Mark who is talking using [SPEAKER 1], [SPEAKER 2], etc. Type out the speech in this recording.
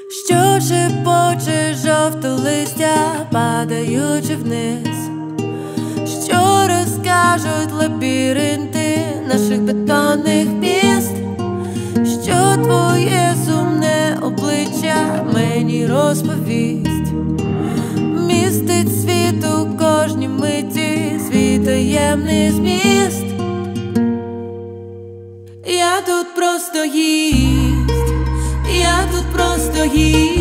[SPEAKER 1] що шепоче жовте листя, падаючи вниз, що розкажуть лабіринти наших бетонних міст, що твоє сумне обличчя мені розповість, містить світ у кожній миті, свій таємний зміст. Я тут просто гість, я тут просто гість.